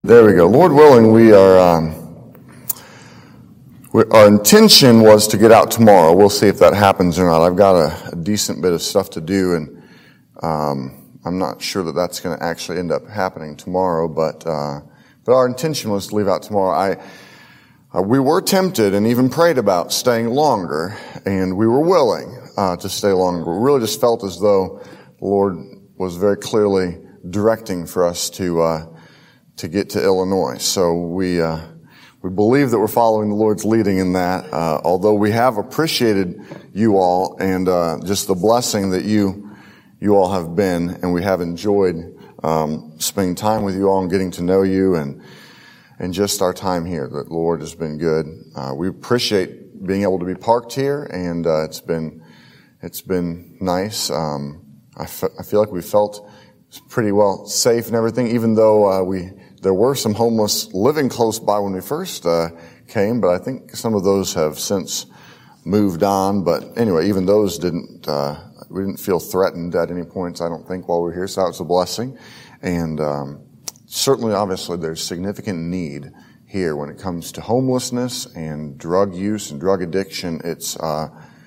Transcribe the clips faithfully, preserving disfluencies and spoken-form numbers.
There we go. Lord willing, we are. Um, we, our intention was to get out tomorrow. We'll see if that happens or not. I've got a, a decent bit of stuff to do, and um, I'm not sure that that's going to actually end up happening tomorrow. But uh, but our intention was to leave out tomorrow. I uh, we were tempted and even prayed about staying longer, and we were willing uh, to stay longer. We really just felt as though the Lord was very clearly directing for us to. Uh, to get to Illinois. So we uh, we believe that we're following the Lord's leading in that, uh, although we have appreciated you all and uh, just the blessing that you you all have been, and we have enjoyed um, spending time with you all and getting to know you, and and just our time here. The Lord has been good. Uh, we appreciate being able to be parked here, and uh, it's been it's been nice. Um, I, f- I feel like we felt pretty well safe and everything, even though uh, we there were some homeless living close by when we first uh, came, but I think some of those have since moved on. But anyway, even those didn't, uh, we didn't feel threatened at any points, I don't think, while we were here, so that was a blessing. And um, certainly, obviously, there's significant need here when it comes to homelessness and drug use and drug addiction. It's uh,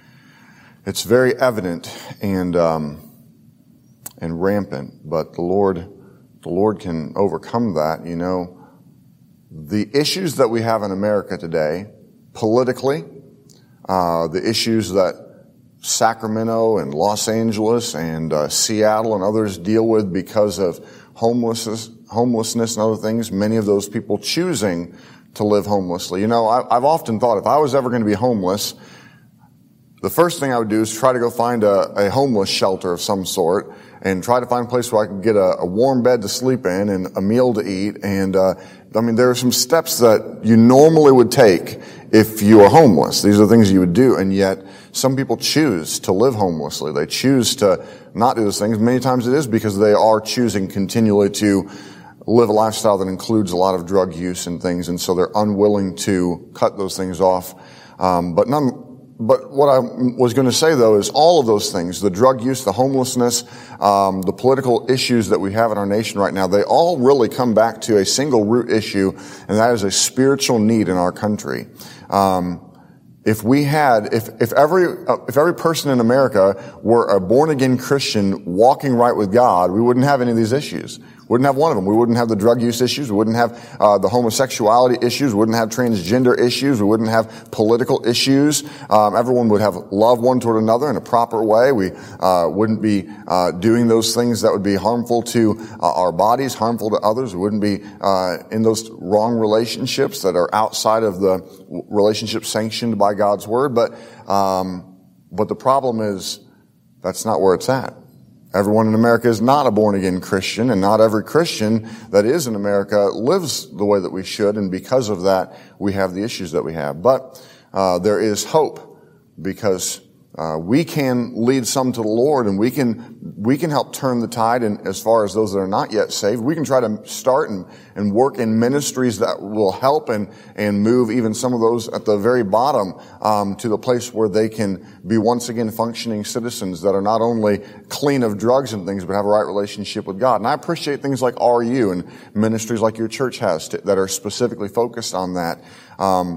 it's very evident and um, and rampant, but the Lord The Lord can overcome that. You know, the issues that we have in America today, politically, uh, the issues that Sacramento and Los Angeles and uh, Seattle and others deal with because of homelessness, homelessness and other things, many of those people choosing to live homelessly. You know, I, I've often thought if I was ever going to be homeless, the first thing I would do is try to go find a, a homeless shelter of some sort and try to find a place where I could get a, a warm bed to sleep in and a meal to eat. And, uh, I mean, there are some steps that you normally would take if you are homeless. These are things you would do. And yet some people choose to live homelessly. They choose to not do those things. Many times it is because they are choosing continually to live a lifestyle that includes a lot of drug use and things. And so they're unwilling to cut those things off. Um, but none, But what I was going to say, though, is all of those things, the drug use, the homelessness, um, the political issues that we have in our nation right now, they all really come back to a single root issue, and that is a spiritual need in our country. Um, if we had, if, if every, uh, if every person in America were a born-again Christian walking right with God, we wouldn't have any of these issues. Wouldn't have one of them. We wouldn't have the drug use issues. We wouldn't have uh, the homosexuality issues. We wouldn't have transgender issues. We wouldn't have political issues. Um, everyone would have love one toward another in a proper way. We uh, wouldn't be uh, doing those things that would be harmful to uh, our bodies, harmful to others. We wouldn't be uh, in those wrong relationships that are outside of the relationship sanctioned by God's Word. But um, but the problem is that's not where it's at. Everyone in America is not a born-again Christian, and not every Christian that is in America lives the way that we should, and because of that, we have the issues that we have. But uh, there is hope, because uh, we can lead some to the Lord, and we can we can help turn the tide. And as far as those that are not yet saved, we can try to start and, and work in ministries that will help and and move even some of those at the very bottom um, to the place where they can be once again functioning citizens that are not only clean of drugs and things, but have a right relationship with God. And I appreciate things like R U and ministries like your church has to, that are specifically focused on that. Um,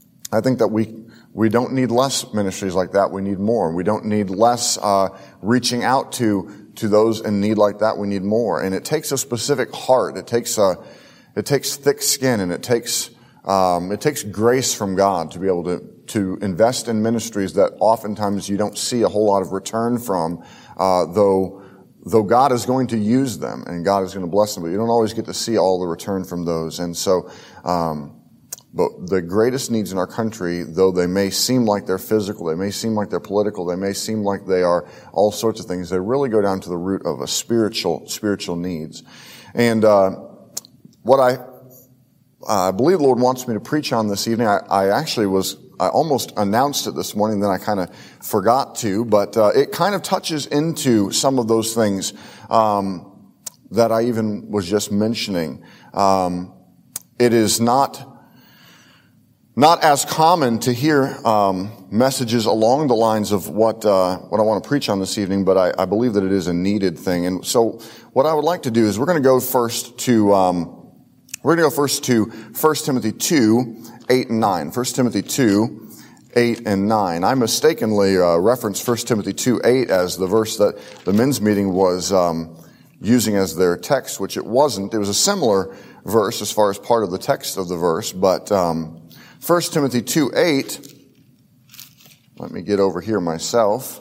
I think that we we don't need less ministries like that. We need more. We don't need less uh reaching out to to those in need like that. We need more. And it takes a specific heart. It takes a it takes thick skin, and it takes um it takes grace from God to be able to to invest in ministries that oftentimes you don't see a whole lot of return from, uh though though God is going to use them and God is going to bless them, but you don't always get to see all the return from those. And so um But the greatest needs in our country, though they may seem like they're physical, they may seem like they're political, they may seem like they are all sorts of things, they really go down to the root of a spiritual, spiritual needs. And uh what I I believe the Lord wants me to preach on this evening, I, I actually was, I almost announced it this morning, then I kind of forgot to, but uh it kind of touches into some of those things um that I even was just mentioning. Um It is not Not as common to hear um, messages along the lines of what uh, what I want to preach on this evening, but I, I believe that it is a needed thing. And so what I would like to do is we're going to go first to um, We're going to go first to First Timothy two, eight and nine. First Timothy two, eight and nine. I mistakenly uh, referenced First Timothy two, eight as the verse that the men's meeting was um, using as their text, which it wasn't. It was a similar verse as far as part of the text of the verse, but um, First Timothy two, eight, let me get over here myself.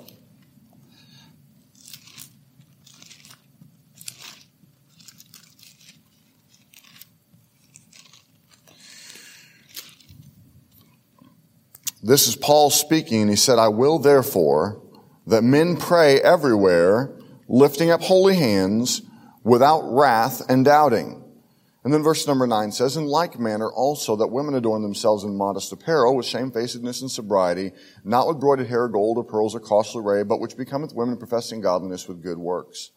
This is Paul speaking. He said, I will therefore that men pray everywhere, lifting up holy hands without wrath and doubting. And then verse number nine says, in like manner also that women adorn themselves in modest apparel with shamefacedness and sobriety, not with broided hair, gold, or pearls, or costly array, but which becometh women professing godliness with good works.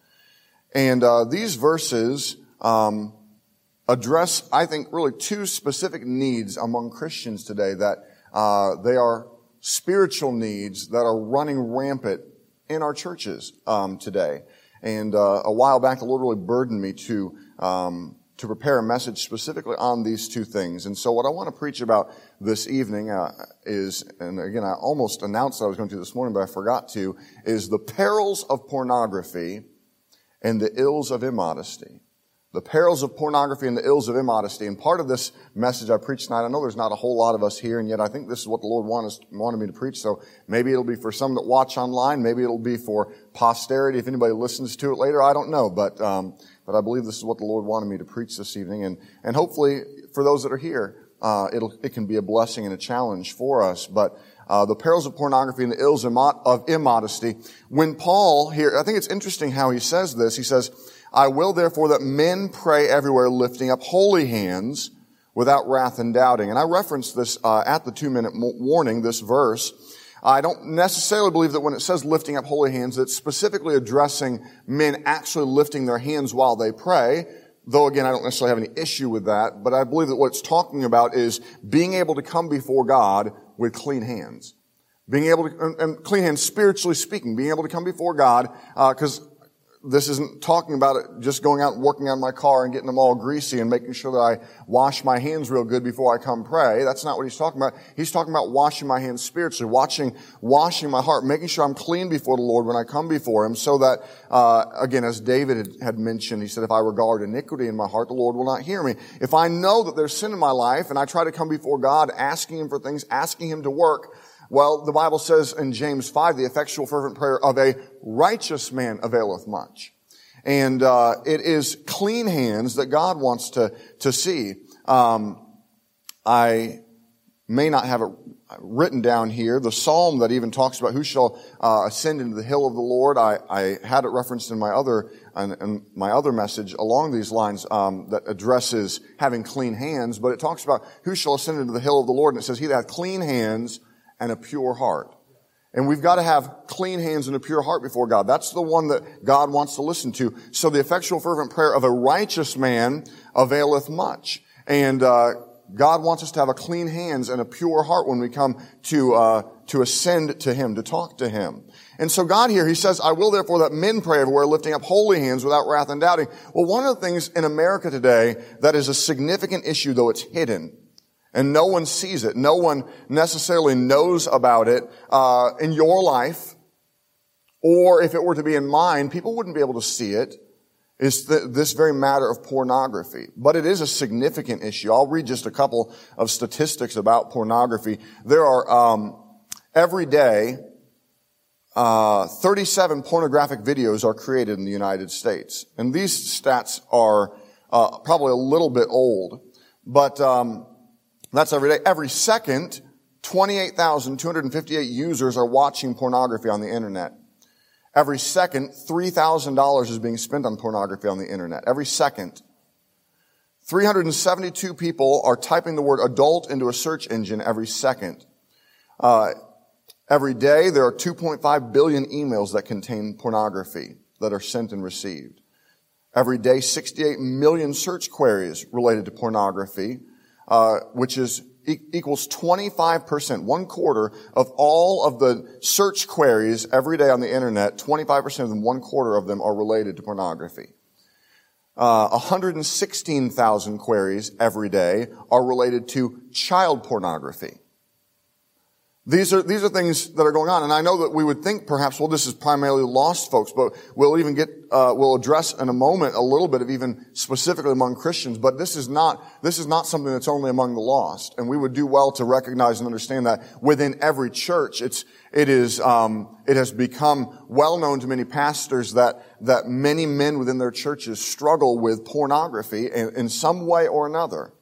And uh, these verses um, address, I think, really two specific needs among Christians today that Uh, they are spiritual needs that are running rampant in our churches um, today. And uh, a while back, the Lord really burdened me to um, to prepare a message specifically on these two things. And so what I want to preach about this evening uh, is, and again, I almost announced that I was going to this morning, but I forgot to, is the perils of pornography and the ills of immodesty. The perils of pornography and the ills of immodesty. And part of this message I preached tonight, I know there's not a whole lot of us here, and yet I think this is what the Lord wanted, wanted me to preach. So maybe it'll be for some that watch online. Maybe it'll be for posterity if anybody listens to it later. I don't know. But um, but I believe this is what the Lord wanted me to preach this evening. And, and hopefully for those that are here, uh, it'll, it can be a blessing and a challenge for us. But uh, the perils of pornography and the ills of immodesty. When Paul here, I think it's interesting how he says this. He says, I will therefore that men pray everywhere lifting up holy hands without wrath and doubting. And I referenced this uh, at the two-minute warning, this verse. I don't necessarily believe that when it says lifting up holy hands, it's specifically addressing men actually lifting their hands while they pray. Though, again, I don't necessarily have any issue with that. But I believe that what it's talking about is being able to come before God with clean hands. Being able to, and, and clean hands spiritually speaking, being able to come before God, because uh, this isn't talking about it just going out and working on my car and getting them all greasy and making sure that I wash my hands real good before I come pray. That's not what he's talking about. He's talking about washing my hands spiritually, watching, washing my heart, making sure I'm clean before the Lord when I come before Him, so that, uh, again, as David had, had mentioned, he said, if I regard iniquity in my heart, the Lord will not hear me. If I know that there's sin in my life and I try to come before God asking Him for things, asking Him to work, well, the Bible says in James five, the effectual fervent prayer of a righteous man availeth much. And uh it is clean hands that God wants to to see. Um I may not have it written down here. The psalm that even talks about who shall uh, ascend into the hill of the Lord, I, I had it referenced in my other in, in my other message along these lines um, that addresses having clean hands. But it talks about who shall ascend into the hill of the Lord, and it says, he that hath clean hands and a pure heart. And we've got to have clean hands and a pure heart before God. That's the one that God wants to listen to. So the effectual fervent prayer of a righteous man availeth much. And uh God wants us to have a clean hands and a pure heart when we come to uh to ascend to Him, to talk to Him. And so God here, He says, I will therefore that men pray everywhere, lifting up holy hands without wrath and doubting. Well, one of the things in America today that is a significant issue, though it's hidden, and no one sees it. No one necessarily knows about it uh in your life. Or if it were to be in mine, people wouldn't be able to see it. Is th- this very matter of pornography. But it is a significant issue. I'll read just a couple of statistics about pornography. There are, um, every day, uh, thirty-seven pornographic videos are created in the United States. And these stats are uh, probably a little bit old. But um that's every day. Every second, twenty-eight thousand two hundred fifty-eight users are watching pornography on the internet. Every second, three thousand dollars is being spent on pornography on the internet. Every second. three hundred seventy-two people are typing the word adult into a search engine every second. Uh, every day, there are two point five billion emails that contain pornography that are sent and received. Every day, sixty-eight million search queries related to pornography, uh, which is equals twenty-five percent, one quarter of all of the search queries every day on the internet. twenty-five percent of them, one quarter of them are related to pornography. Uh, one hundred sixteen thousand queries every day are related to child pornography. These are, these are things that are going on. And I know that we would think perhaps, well, this is primarily lost folks, but we'll even get, uh, we'll address in a moment a little bit of even specifically among Christians, but this is not, this is not something that's only among the lost. And we would do well to recognize and understand that within every church, it's, it is, um, it has become well known to many pastors that, that many men within their churches struggle with pornography in, in some way or another.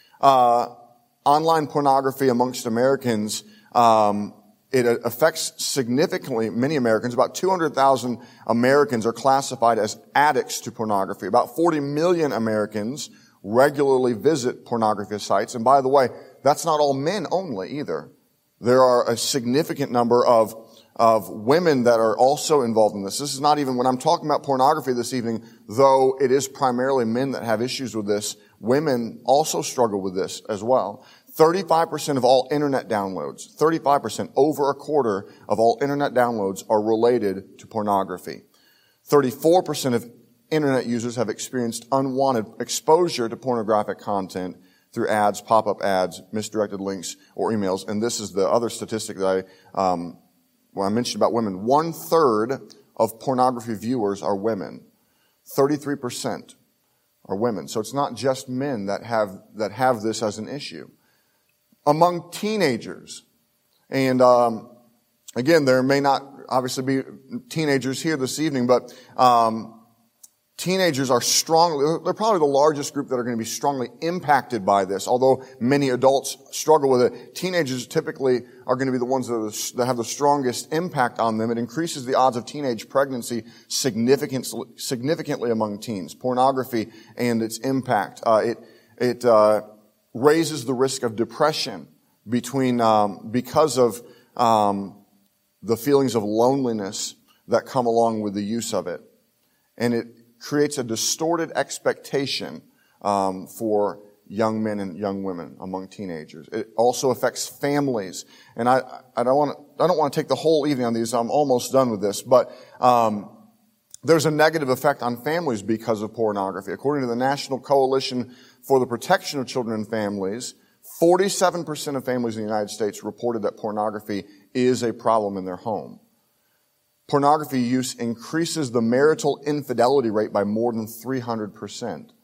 Uh, online pornography amongst Americans, Um, it affects significantly many Americans. About two hundred thousand Americans are classified as addicts to pornography. About forty million Americans regularly visit pornography sites. And by the way, that's not all men only either. There are a significant number of, of women that are also involved in this. This is not even, when I'm talking about pornography this evening, though it is primarily men that have issues with this, women also struggle with this as well. thirty-five percent of all internet downloads, thirty-five percent, over a quarter of all internet downloads are related to pornography. thirty-four percent of internet users have experienced unwanted exposure to pornographic content through ads, pop-up ads, misdirected links, or emails. And this is the other statistic that I, um, when I mentioned about women. One third of pornography viewers are women. thirty-three percent are women. So it's not just men that have, that have this as an issue. Among teenagers, and um, again, there may not obviously be teenagers here this evening, but um, teenagers are strongly, they're probably the largest group that are going to be strongly impacted by this, although many adults struggle with it. Teenagers typically are going to be the ones that, are the, that have the strongest impact on them. It increases the odds of teenage pregnancy significantly, significantly among teens. Pornography and its impact. Uh, it, it, uh, raises the risk of depression between um, because of um, the feelings of loneliness that come along with the use of it, and it creates a distorted expectation um, for young men and young women among teenagers. It also affects families, and I I don't want to I don't want to take the whole evening on these. I'm almost done with this, but um, there's a negative effect on families because of pornography. According to the National Coalition for the Protection of Children and Families, forty-seven percent of families in the United States reported that pornography is a problem in their home. Pornography use increases the marital infidelity rate by more than three hundred percent.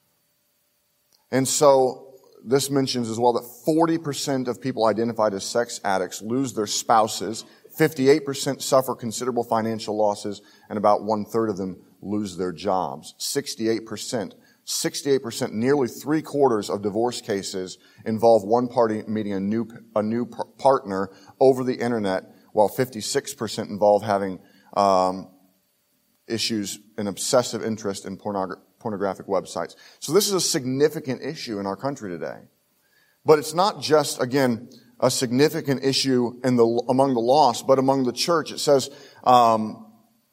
And so this mentions as well that forty percent of people identified as sex addicts lose their spouses, fifty-eight percent suffer considerable financial losses, and about one-third of them lose their jobs. sixty-eight percent. sixty-eight percent, nearly three quarters of divorce cases involve one party meeting a new, a new partner over the internet, while fifty-six percent involve having, um, issues and obsessive interest in pornogra- pornographic websites. So this is a significant issue in our country today. But it's not just, again, a significant issue in the, among the lost, but among the church. It says, um,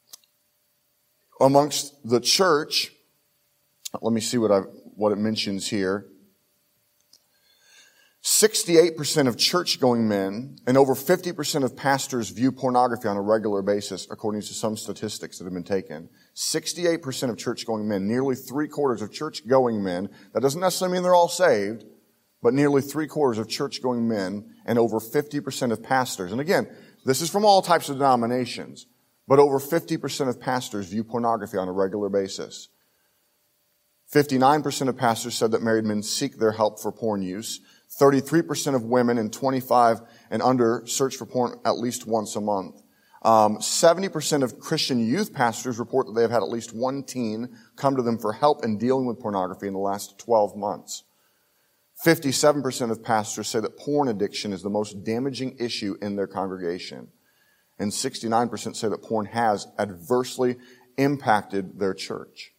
amongst the church, let me see what I, what it mentions here. sixty-eight percent of church-going men and over fifty percent of pastors view pornography on a regular basis, according to some statistics that have been taken. sixty-eight percent of church-going men, nearly three-quarters of church-going men. That doesn't necessarily mean they're all saved, but nearly three-quarters of church-going men and over fifty percent of pastors. And again, this is from all types of denominations, but over fifty percent of pastors view pornography on a regular basis. fifty-nine percent of pastors said that married men seek their help for porn use. thirty-three percent of women and twenty-five and under search for porn at least once a month. Um, seventy percent of Christian youth pastors report that they have had at least one teen come to them for help in dealing with pornography in the last twelve months. fifty-seven percent of pastors say that porn addiction is the most damaging issue in their congregation. And sixty-nine percent say that porn has adversely impacted their church.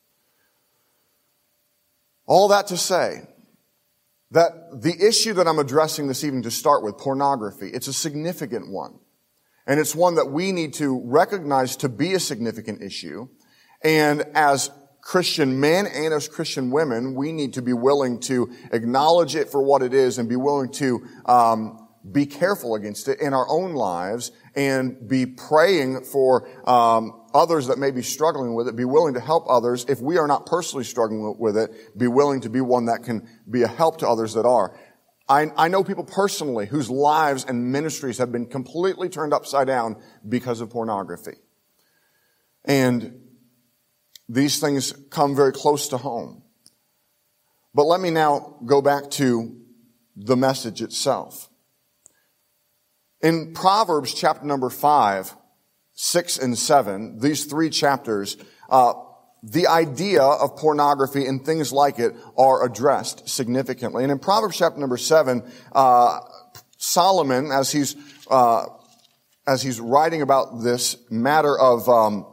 All that to say that the issue that I'm addressing this evening to start with, pornography, it's a significant one. And it's one that we need to recognize to be a significant issue. And as Christian men and as Christian women, we need to be willing to acknowledge it for what it is and be willing to um, be careful against it in our own lives and be praying for um, others that may be struggling with it, be willing to help others. If we are not personally struggling with it, be willing to be one that can be a help to others that are. I, I know people personally whose lives and ministries have been completely turned upside down because of pornography. And these things come very close to home. But let me now go back to the message itself. In Proverbs chapter number five, six and seven, these three chapters, uh, the idea of pornography and things like it are addressed significantly. And in Proverbs chapter number seven, uh, Solomon, as he's, uh, as he's writing about this matter of, um,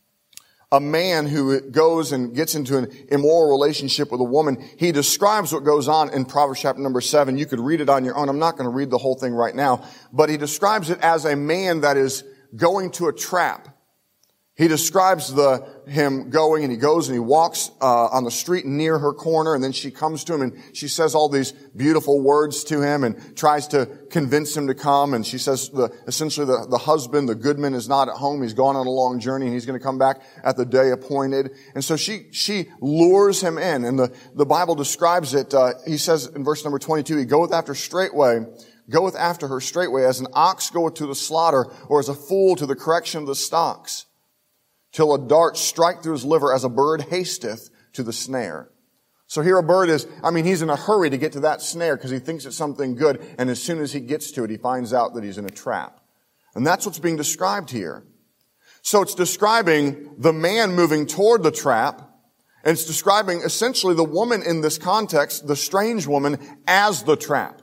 a man who goes and gets into an immoral relationship with a woman, he describes what goes on in Proverbs chapter number seven. You could read it on your own. I'm not going to read the whole thing right now, but he describes it as a man that is going to a trap. He describes the him going, and he goes and he walks uh, on the street near her corner, and then she comes to him and she says all these beautiful words to him and tries to convince him to come. And she says the, essentially the, the husband, the goodman, is not at home. He's gone on a long journey and he's going to come back at the day appointed. And so she she lures him in, and the, the Bible describes it. Uh, he says in verse number twenty-two, he goeth after straightway, goeth after her straightway, as an ox goeth to the slaughter, or as a fool to the correction of the stocks, till a dart strike through his liver, as a bird hasteth to the snare. So here a bird is, I mean, he's in a hurry to get to that snare because he thinks it's something good, and as soon as he gets to it, he finds out that he's in a trap. And that's what's being described here. So it's describing the man moving toward the trap, and it's describing essentially the woman in this context, the strange woman, as the trap.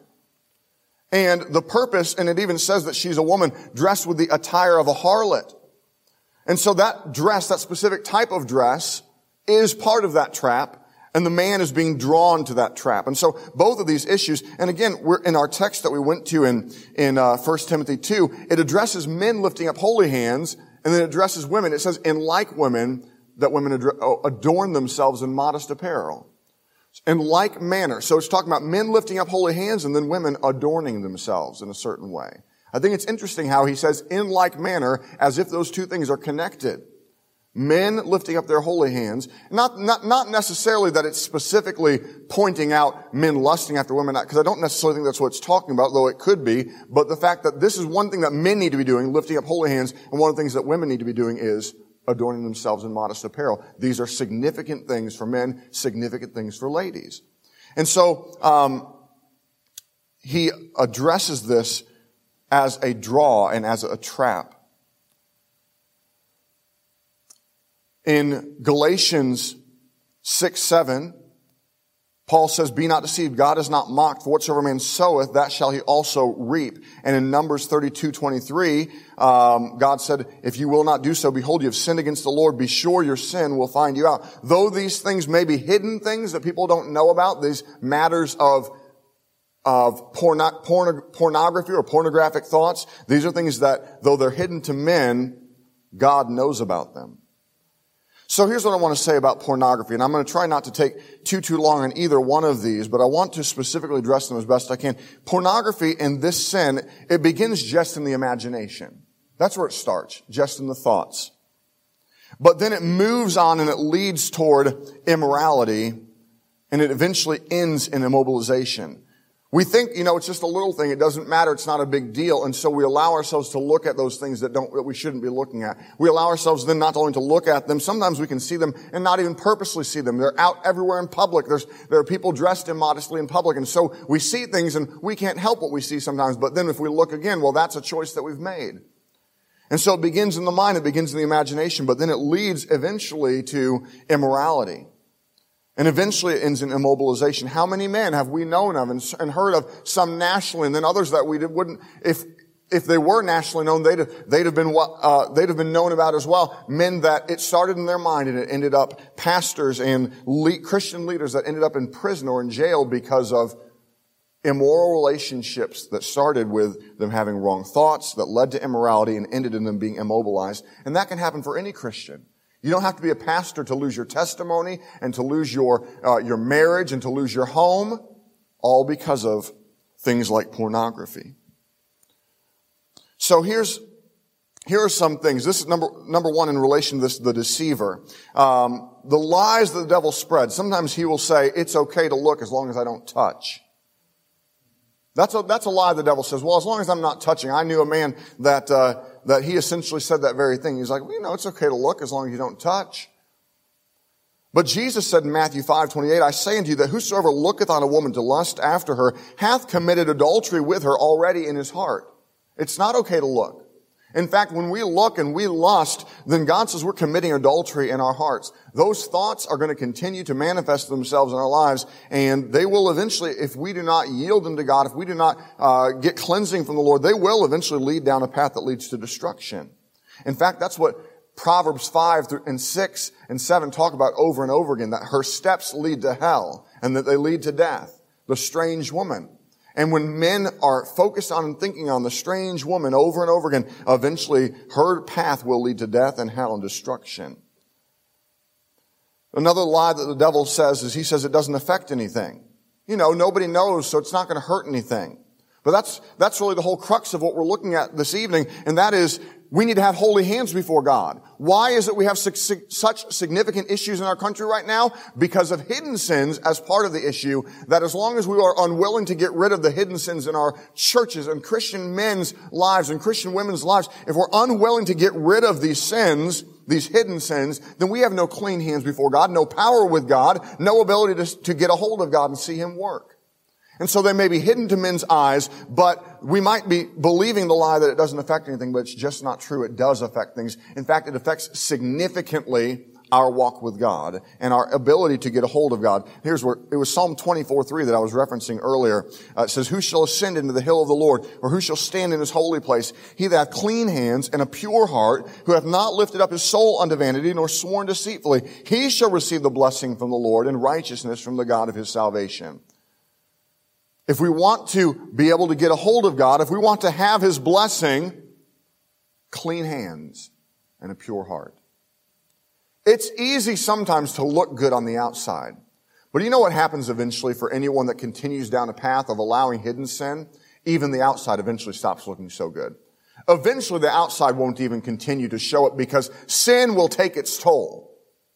And the purpose, and it even says that she's a woman dressed with the attire of a harlot. And so that dress, that specific type of dress, is part of that trap, and the man is being drawn to that trap. And so both of these issues, and again, we're in our text that we went to in, in uh, First Timothy two, it addresses men lifting up holy hands, and then it addresses women. It says, in like women, that women adorn themselves in modest apparel. In like manner. So it's talking about men lifting up holy hands, and then women adorning themselves in a certain way. I think it's interesting how he says, in like manner, as if those two things are connected. Men lifting up their holy hands. Not, not, not necessarily that it's specifically pointing out men lusting after women, because I don't necessarily think that's what it's talking about, though it could be. But the fact that this is one thing that men need to be doing, lifting up holy hands, and one of the things that women need to be doing is adorning themselves in modest apparel. These are significant things for men, significant things for ladies. And so, um, he addresses this as a draw and as a trap. In Galatians six, seven, Paul says, be not deceived, God is not mocked, for whatsoever man soweth, that shall he also reap. And in Numbers thirty-two, twenty-three, um, God said, if you will not do so, behold, you have sinned against the Lord, be sure your sin will find you out. Though these things may be hidden things that people don't know about, these matters of of porno, porno, pornography or pornographic thoughts. These are things that, though they're hidden to men, God knows about them. So here's what I want to say about pornography, and I'm going to try not to take too, too long on either one of these, but I want to specifically address them as best I can. Pornography in this sin, it begins just in the imagination. That's where it starts, just in the thoughts. But then it moves on and it leads toward immorality, and it eventually ends in immobilization. We think, you know, it's just a little thing. It doesn't matter. It's not a big deal. And so we allow ourselves to look at those things that don't, that we shouldn't be looking at. We allow ourselves then not only to look at them, sometimes we can see them and not even purposely see them. They're out everywhere in public. There's, there are people dressed immodestly in public. And so we see things and we can't help what we see sometimes. But then if we look again, well, that's a choice that we've made. And so it begins in the mind. It begins in the imagination. But then it leads eventually to immorality. And eventually it ends in immobilization. How many men have we known of and, and heard of, some nationally, and then others that we wouldn't, if, if they were nationally known, they'd have, they'd have been, uh, they'd have been known about as well. Men that it started in their mind and it ended up pastors and le- Christian leaders that ended up in prison or in jail because of immoral relationships that started with them having wrong thoughts that led to immorality and ended in them being immobilized. And that can happen for any Christian. You don't have to be a pastor to lose your testimony and to lose your uh, your marriage and to lose your home, all because of things like pornography. So here's, here are some things. This is number, number one in relation to this, the deceiver. Um, the lies that the devil spreads. Sometimes he will say, it's okay to look as long as I don't touch. That's a, that's a lie the devil says. Well, as long as I'm not touching. I knew a man that, uh, that he essentially said that very thing. He's like, well, you know, it's okay to look as long as you don't touch. But Jesus said in Matthew five twenty-eight, I say unto you that whosoever looketh on a woman to lust after her hath committed adultery with her already in his heart. It's not okay to look. In fact, when we look and we lust, then God says we're committing adultery in our hearts. Those thoughts are going to continue to manifest themselves in our lives, and they will eventually, if we do not yield them to God, if we do not uh, get cleansing from the Lord, they will eventually lead down a path that leads to destruction. In fact, that's what Proverbs five and six and seven talk about over and over again, that her steps lead to hell and that they lead to death. The strange woman. And when men are focused on and thinking on the strange woman over and over again, eventually her path will lead to death and hell and destruction. Another lie that the devil says is he says it doesn't affect anything. You know, nobody knows, so it's not going to hurt anything. But that's, that's really the whole crux of what we're looking at this evening, and that is we need to have holy hands before God. Why is it we have such significant issues in our country right now? Because of hidden sins as part of the issue, that as long as we are unwilling to get rid of the hidden sins in our churches and Christian men's lives and Christian women's lives, if we're unwilling to get rid of these sins, these hidden sins, then we have no clean hands before God, no power with God, no ability to, to get a hold of God and see Him work. And so they may be hidden to men's eyes, but we might be believing the lie that it doesn't affect anything, but it's just not true. It does affect things. In fact, it affects significantly our walk with God and our ability to get a hold of God. Here's where, it was Psalm twenty-four three that I was referencing earlier. Uh, it says, who shall ascend into the hill of the Lord, or who shall stand in His holy place? He that hath clean hands and a pure heart, who hath not lifted up his soul unto vanity, nor sworn deceitfully, he shall receive the blessing from the Lord and righteousness from the God of his salvation. If we want to be able to get a hold of God, if we want to have His blessing, clean hands and a pure heart. It's easy sometimes to look good on the outside. But you know what happens eventually for anyone that continues down a path of allowing hidden sin? Even the outside eventually stops looking so good. Eventually the outside won't even continue to show it because sin will take its toll.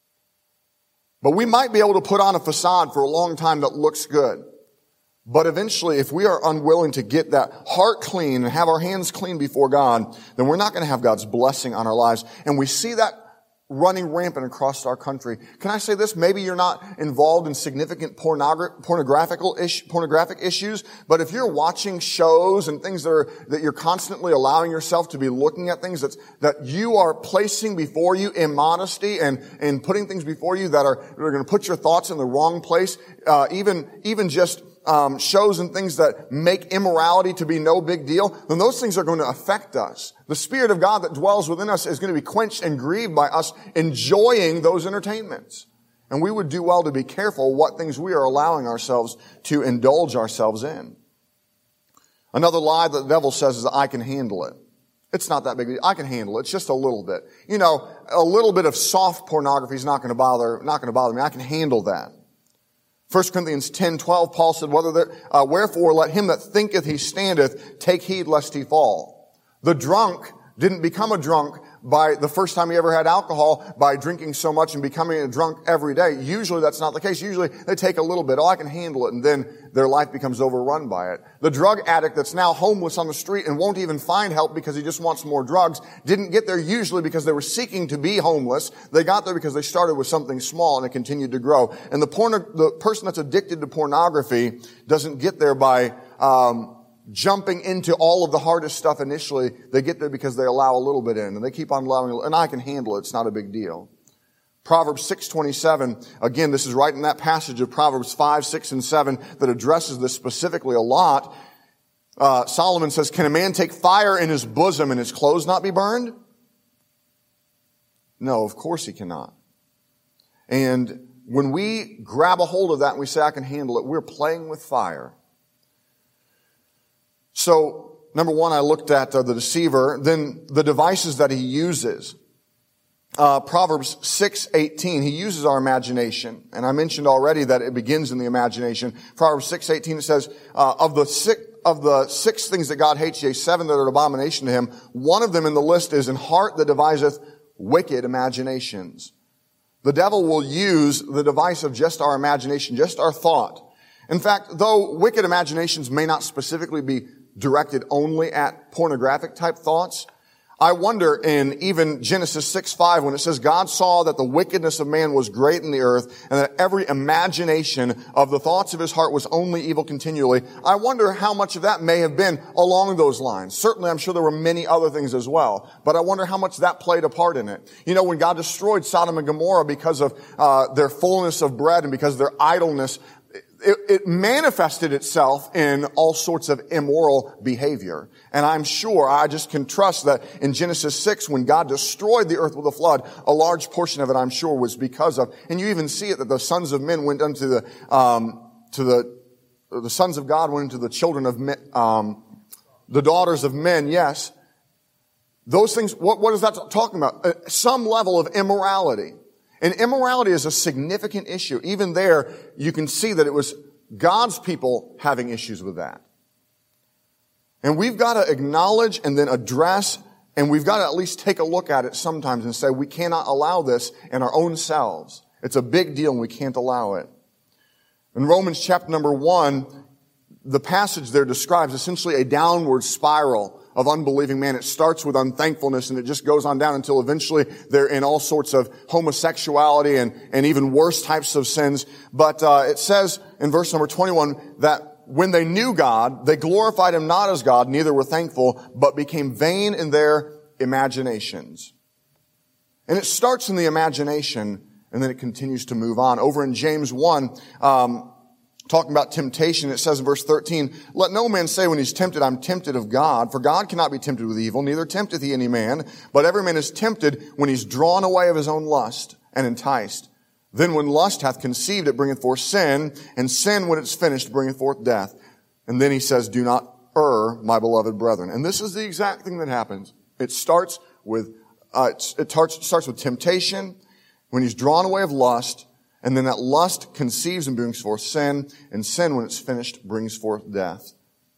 But we might be able to put on a facade for a long time that looks good. But eventually, if we are unwilling to get that heart clean and have our hands clean before God, then we're not going to have God's blessing on our lives. And we see that running rampant across our country. Can I say this? Maybe you're not involved in significant pornogra- pornographical ish- pornographic issues, but if you're watching shows and things that are, that you're constantly allowing yourself to be looking at things that's, that you are placing before you immodesty and, and putting things before you that are, that are going to put your thoughts in the wrong place, uh, even, even just Um, shows and things that make immorality to be no big deal, then those things are going to affect us. The Spirit of God that dwells within us is going to be quenched and grieved by us enjoying those entertainments. And we would do well to be careful what things we are allowing ourselves to indulge ourselves in. Another lie that the devil says is that I can handle it. It's not that big. I can handle it. It's just a little bit. You know, a little bit of soft pornography is not going to bother, not going to bother me. I can handle that. First Corinthians ten twelve, Paul said, "Whether there, uh, wherefore let him that thinketh he standeth take heed lest he fall." The drunk didn't become a drunk by the first time he ever had alcohol by drinking so much and becoming a drunk every day. Usually that's not the case. Usually they take a little bit. Oh, I can handle it. And then their life becomes overrun by it. The drug addict that's now homeless on the street and won't even find help because he just wants more drugs didn't get there usually because they were seeking to be homeless. They got there because they started with something small and it continued to grow. And the porno, the person that's addicted to pornography doesn't get there by, um, jumping into all of the hardest stuff initially. They get there because they allow a little bit in and they keep on allowing, and I can handle it. It's not a big deal. Proverbs six twenty-seven, again, this is right in that passage of Proverbs five, six, and seven that addresses this specifically a lot. Uh, Solomon says, can a man take fire in his bosom and his clothes not be burned? No, of course he cannot. And when we grab a hold of that and we say, I can handle it, we're playing with fire. So, number one, I looked at uh, the deceiver, then the devices that he uses. Uh, Proverbs six eighteen, he uses our imagination. And I mentioned already that it begins in the imagination. Proverbs six eighteen, it says, uh, of the sick, of the six things that God hates, yea, seven that are an abomination to him, one of them in the list is, in heart that deviseth wicked imaginations. The devil will use the device of just our imagination, just our thought. In fact, though wicked imaginations may not specifically be directed only at pornographic type thoughts, I wonder in even Genesis six five when it says, God saw that the wickedness of man was great in the earth and that every imagination of the thoughts of his heart was only evil continually. I wonder how much of that may have been along those lines. Certainly, I'm sure there were many other things as well, but I wonder how much that played a part in it. You know, when God destroyed Sodom and Gomorrah because of uh, their fullness of bread and because of their idleness, It, it manifested itself in all sorts of immoral behavior. And I'm sure, I just can trust that in Genesis six, when God destroyed the earth with a flood, a large portion of it, I'm sure, was because of, and you even see it that the sons of men went unto the, um, to the, the sons of God went into the children of men, um, the daughters of men, yes. Those things, what, what is that talking about? Uh, some level of immorality. And immorality is a significant issue. Even there, you can see that it was God's people having issues with that. And we've got to acknowledge and then address, and we've got to at least take a look at it sometimes and say, we cannot allow this in our own selves. It's a big deal and we can't allow it. In Romans chapter number one, the passage there describes essentially a downward spiral of unbelieving man. It starts with unthankfulness and it just goes on down until eventually they're in all sorts of homosexuality and, and even worse types of sins. But uh, it says in verse number twenty-one that when they knew God, they glorified him not as God, neither were thankful, but became vain in their imaginations. And it starts in the imagination and then it continues to move on. Over in James one, um, talking about temptation, it says in verse thirteen, let no man say when he's tempted, I'm tempted of God, for God cannot be tempted with evil, neither tempteth he any man, but every man is tempted when he's drawn away of his own lust and enticed. Then when lust hath conceived, it bringeth forth sin, and sin, when it's finished, bringeth forth death. And then he says, do not err, my beloved brethren. And this is the exact thing that happens. It starts with, uh, it starts with temptation, when he's drawn away of lust, and then that lust conceives and brings forth sin, and sin, when it's finished, brings forth death.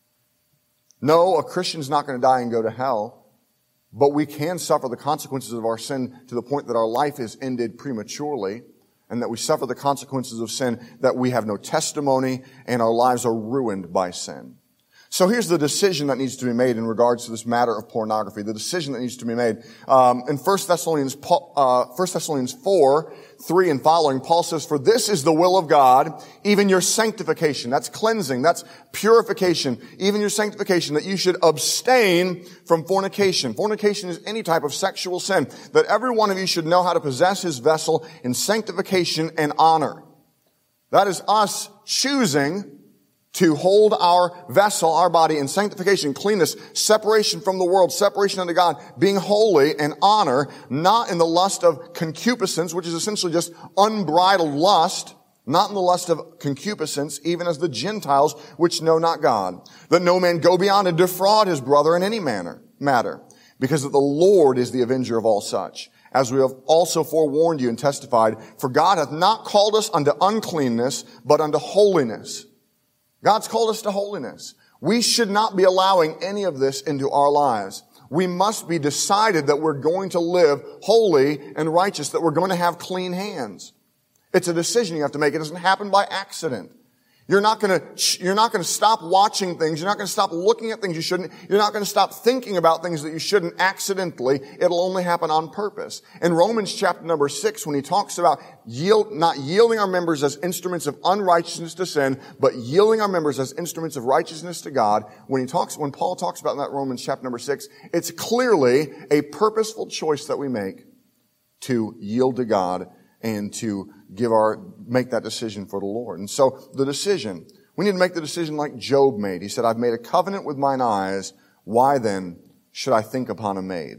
No, a Christian's not going to die and go to hell, but we can suffer the consequences of our sin to the point that our life is ended prematurely, and that we suffer the consequences of sin, that we have no testimony, and our lives are ruined by sin. So here's the decision that needs to be made in regards to this matter of pornography. The decision that needs to be made. Um, in First Thessalonians, uh, First Thessalonians four, three and following, Paul says, for this is the will of God, even your sanctification. That's cleansing. That's purification. Even your sanctification, that you should abstain from fornication. Fornication is any type of sexual sin. That every one of you should know how to possess his vessel in sanctification and honor. That is us choosing to hold our vessel, our body, in sanctification, cleanness, separation from the world, separation unto God, being holy and honor, not in the lust of concupiscence, which is essentially just unbridled lust, not in the lust of concupiscence, even as the Gentiles which know not God. That no man go beyond and defraud his brother in any manner, matter, because that the Lord is the avenger of all such. As we have also forewarned you and testified, for God hath not called us unto uncleanness, but unto holiness. God's called us to holiness. We should not be allowing any of this into our lives. We must be decided that we're going to live holy and righteous, that we're going to have clean hands. It's a decision you have to make. It doesn't happen by accident. You're not going to, you're not going to stop watching things. You're not going to stop looking at things you shouldn't. You're not going to stop thinking about things that you shouldn't accidentally. It'll only happen on purpose. In Romans chapter number six, when he talks about yield, not yielding our members as instruments of unrighteousness to sin, but yielding our members as instruments of righteousness to God, when he talks, when Paul talks about in that Romans chapter number six, it's clearly a purposeful choice that we make to yield to God and to give our, make that decision for the Lord. And so the decision, we need to make the decision like Job made. He said, I've made a covenant with mine eyes. Why then should I think upon a maid?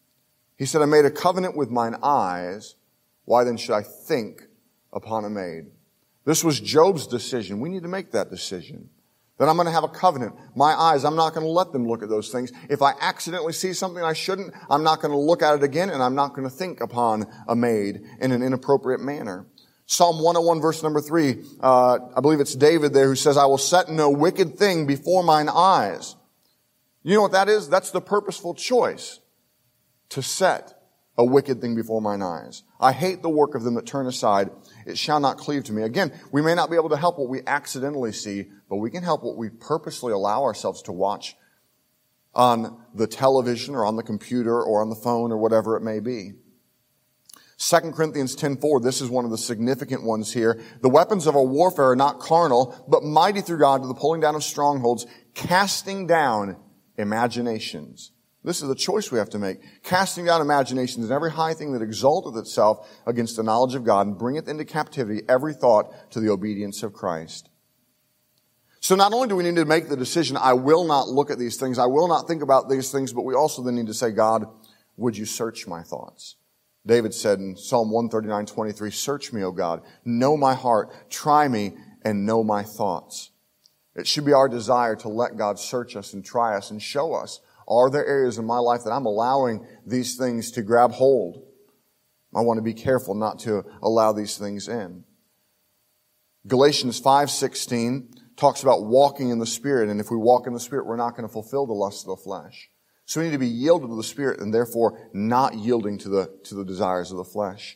He said, I made a covenant with mine eyes. Why then should I think upon a maid? This was Job's decision. We need to make that decision. That I'm going to have a covenant. My eyes, I'm not going to let them look at those things. If I accidentally see something I shouldn't, I'm not going to look at it again, and I'm not going to think upon a maid in an inappropriate manner. Psalm one oh one verse number three, uh, I believe it's David there who says, I will set no wicked thing before mine eyes. You know what that is? That's the purposeful choice. To set a wicked thing before mine eyes. I hate the work of them that turn aside. It shall not cleave to me. Again, we may not be able to help what we accidentally see, but we can help what we purposely allow ourselves to watch on the television or on the computer or on the phone or whatever it may be. Second Corinthians ten four, this is one of the significant ones here. The weapons of our warfare are not carnal, but mighty through God to the pulling down of strongholds, casting down imaginations. This is the choice we have to make. Casting down imaginations and every high thing that exalteth itself against the knowledge of God, and bringeth into captivity every thought to the obedience of Christ. So not only do we need to make the decision, I will not look at these things, I will not think about these things, but we also then need to say, God, would you search my thoughts? David said in Psalm one thirty-nine twenty-three, search me, O God, know my heart, try me, and know my thoughts. It should be our desire to let God search us and try us and show us, are there areas in my life that I'm allowing these things to grab hold? I want to be careful not to allow these things in. Galatians five sixteen talks about walking in the Spirit, and if we walk in the Spirit, we're not going to fulfill the lust of the flesh. So we need to be yielded to the Spirit and therefore not yielding to the, to the desires of the flesh.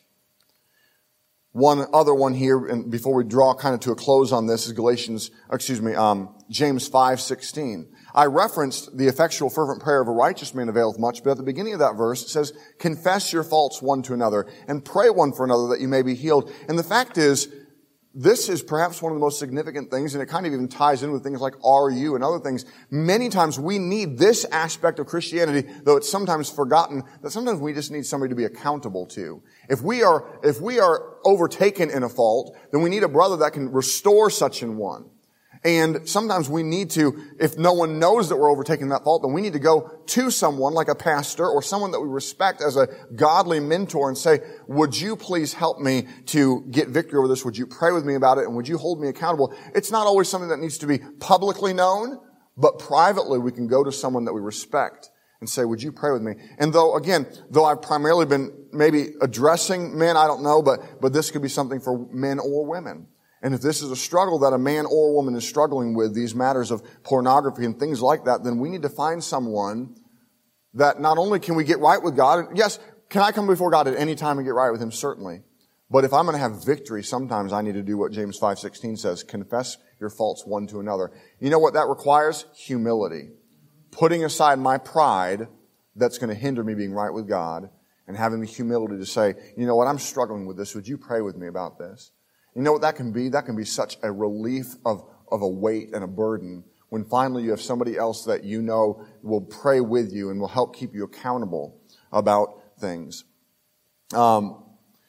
One other one here, and before we draw kind of to a close on this, is Galatians, excuse me, um, James five sixteen. I referenced the effectual fervent prayer of a righteous man availeth much, but at the beginning of that verse it says, confess your faults one to another and pray one for another that you may be healed. And the fact is, this is perhaps one of the most significant things, and it kind of even ties in with things like are you and other things. Many times we need this aspect of Christianity, though it's sometimes forgotten, that sometimes we just need somebody to be accountable to. If we are, if we are overtaken in a fault, then we need a brother that can restore such an one. And sometimes we need to, if no one knows that we're overtaking that fault, then we need to go to someone like a pastor or someone that we respect as a godly mentor and say, would you please help me to get victory over this? Would you pray with me about it? And would you hold me accountable? It's not always something that needs to be publicly known, but privately we can go to someone that we respect and say, would you pray with me? And though, again, though I've primarily been maybe addressing men, I don't know, but, but this could be something for men or women. And if this is a struggle that a man or a woman is struggling with, these matters of pornography and things like that, then we need to find someone that not only can we get right with God, yes, can I come before God at any time and get right with Him? Certainly. But if I'm going to have victory, sometimes I need to do what James five sixteen says, confess your faults one to another. You know what that requires? Humility. Putting aside my pride that's going to hinder me being right with God and having the humility to say, you know what, I'm struggling with this. Would you pray with me about this? You know what that can be? That can be such a relief of, of a weight and a burden when finally you have somebody else that you know will pray with you and will help keep you accountable about things. Um,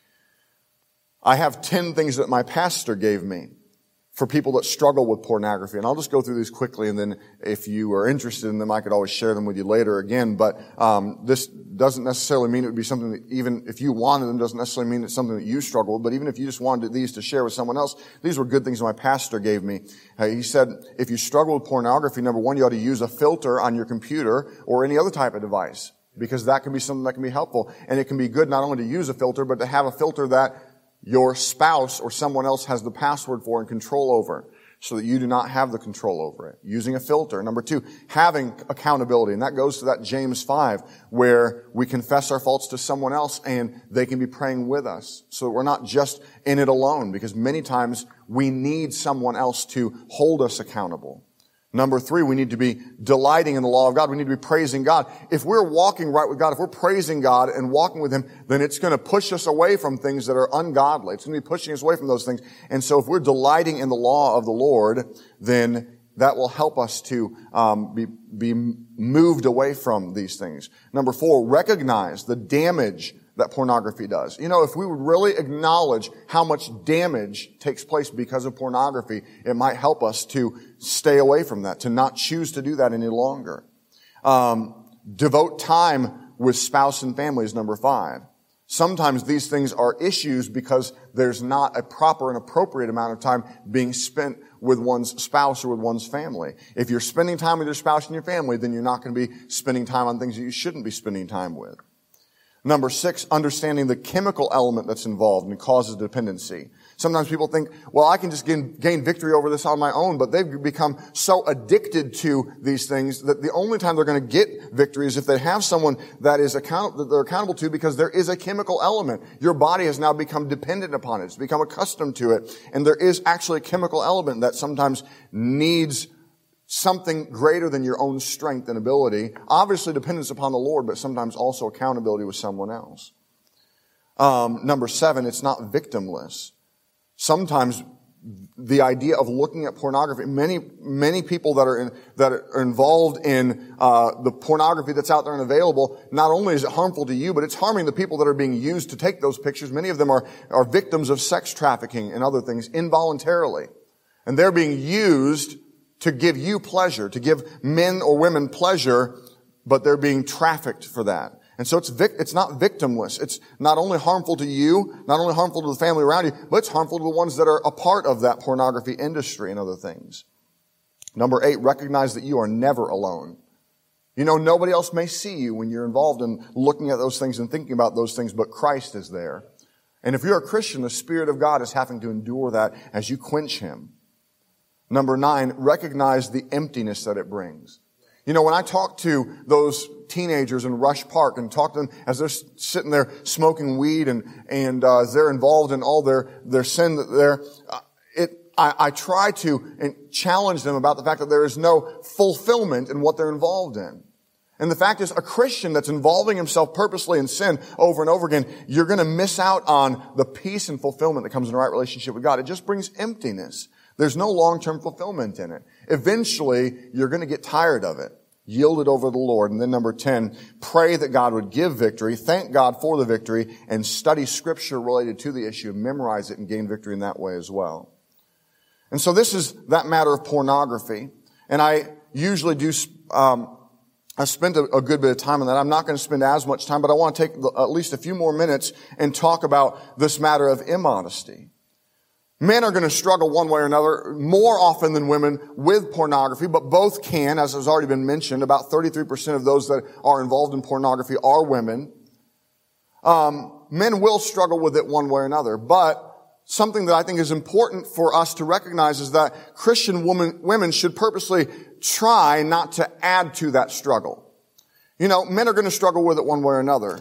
I have ten things that my pastor gave me for people that struggle with pornography. And I'll just go through these quickly, and then if you are interested in them, I could always share them with you later again. But um, this doesn't necessarily mean it would be something that even if you wanted them, doesn't necessarily mean it's something that you struggle with. But even if you just wanted these to share with someone else, these were good things my pastor gave me. Uh, he said, if you struggle with pornography, number one, you ought to use a filter on your computer or any other type of device, because that can be something that can be helpful. And it can be good not only to use a filter, but to have a filter that your spouse or someone else has the password for and control over, so that you do not have the control over it. Using a filter. Number two, having accountability. And that goes to that James five, where we confess our faults to someone else and they can be praying with us. So that we're not just in it alone, because many times we need someone else to hold us accountable. Number three, we need to be delighting in the law of God. We need to be praising God. If we're walking right with God, if we're praising God and walking with Him, then it's going to push us away from things that are ungodly. It's going to be pushing us away from those things. And so if we're delighting in the law of the Lord, then that will help us to um, be, be moved away from these things. Number four, recognize the damage that pornography does. You know, if we would really acknowledge how much damage takes place because of pornography, it might help us to stay away from that, to not choose to do that any longer. Um, devote time with spouse and family is number five. Sometimes these things are issues because there's not a proper and appropriate amount of time being spent with one's spouse or with one's family. If you're spending time with your spouse and your family, then you're not going to be spending time on things that you shouldn't be spending time with. Number six, understanding the chemical element that's involved and causes dependency. Sometimes people think, well, I can just gain, gain victory over this on my own, but they've become so addicted to these things that the only time they're going to get victory is if they have someone that is account, that they're accountable to, because there is a chemical element. Your body has now become dependent upon it. It's become accustomed to it. And there is actually a chemical element that sometimes needs something greater than your own strength and ability. Obviously dependence upon the Lord, but sometimes also accountability with someone else. Um, number seven, it's not victimless. Sometimes the idea of looking at pornography, many, many people that are in, that are involved in, uh, the pornography that's out there and available, not only is it harmful to you, but it's harming the people that are being used to take those pictures. Many of them are, are victims of sex trafficking and other things involuntarily. And they're being used to give you pleasure, to give men or women pleasure, but they're being trafficked for that. And so it's vic- it's not victimless. It's not only harmful to you, not only harmful to the family around you, but it's harmful to the ones that are a part of that pornography industry and other things. Number eight, recognize that you are never alone. You know, nobody else may see you when you're involved in looking at those things and thinking about those things, but Christ is there. And if you're a Christian, the Spirit of God is having to endure that as you quench Him. Number nine, recognize the emptiness that it brings. You know, when I talk to those teenagers in Rush Park and talk to them as they're sitting there smoking weed and, and, uh, as they're involved in all their, their sin that they're, uh, it, I, I try to challenge them about the fact that there is no fulfillment in what they're involved in. And the fact is, a Christian that's involving himself purposely in sin over and over again, you're going to miss out on the peace and fulfillment that comes in a right relationship with God. It just brings emptiness. There's no long-term fulfillment in it. Eventually, you're going to get tired of it. Yield it over to the Lord. And then number ten, pray that God would give victory, thank God for the victory, and study Scripture related to the issue, memorize it, and gain victory in that way as well. And so this is that matter of pornography. And I usually do, um, I spent a, a good bit of time on that. I'm not going to spend as much time, but I want to take at least a few more minutes and talk about this matter of immodesty. Men are going to struggle one way or another more often than women with pornography, but both can, as has already been mentioned. About thirty-three percent of those that are involved in pornography are women. Um, men will struggle with it one way or another, but something that I think is important for us to recognize is that Christian woman, women should purposely try not to add to that struggle. You know, men are going to struggle with it one way or another,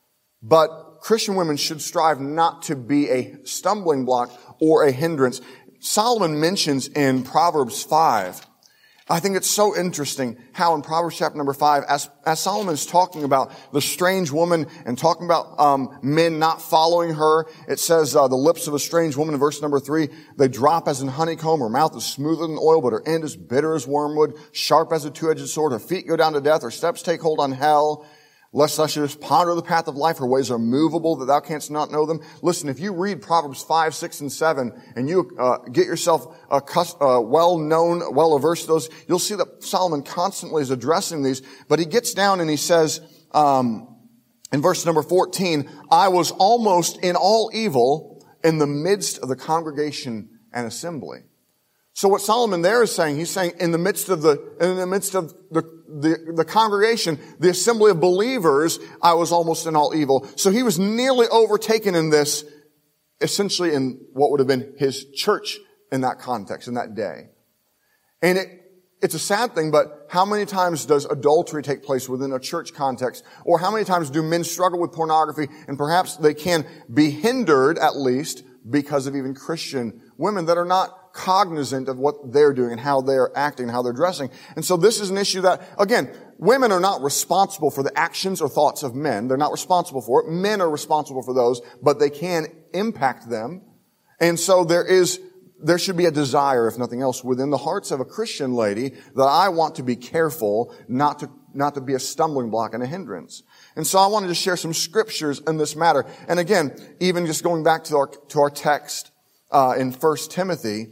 but Christian women should strive not to be a stumbling block or a hindrance. Solomon mentions in Proverbs five, I think it's so interesting how in Proverbs chapter number five, as, as Solomon is talking about the strange woman and talking about um, men not following her, it says uh, the lips of a strange woman in verse number three, they drop as in honeycomb, her mouth is smoother than oil, but her end is bitter as wormwood, sharp as a two-edged sword, her feet go down to death, her steps take hold on hell. Lest thou shouldest ponder the path of life, her ways are movable, that thou canst not know them. Listen, if you read Proverbs five, six, and seven, and you uh, get yourself uh, uh, well-known, well-averse to those, you'll see that Solomon constantly is addressing these. But he gets down and he says, um, in verse number fourteen, I was almost in all evil in the midst of the congregation and assembly. So what Solomon there is saying, he's saying in the midst of the, in the midst of the, the, the congregation, the assembly of believers, I was almost in all evil. So he was nearly overtaken in this, essentially in what would have been his church in that context, in that day. And it, it's a sad thing, but how many times does adultery take place within a church context? Or how many times do men struggle with pornography and perhaps they can be hindered at least because of even Christian women that are not cognizant of what they're doing and how they're acting and how they're dressing. And so this is an issue that, again, women are not responsible for the actions or thoughts of men. They're not responsible for it. Men are responsible for those, but they can impact them. And so there is, there should be a desire, if nothing else, within the hearts of a Christian lady that I want to be careful not to, not to be a stumbling block and a hindrance. And so I wanted to share some scriptures in this matter. And again, even just going back to our, to our text, uh, in First Timothy,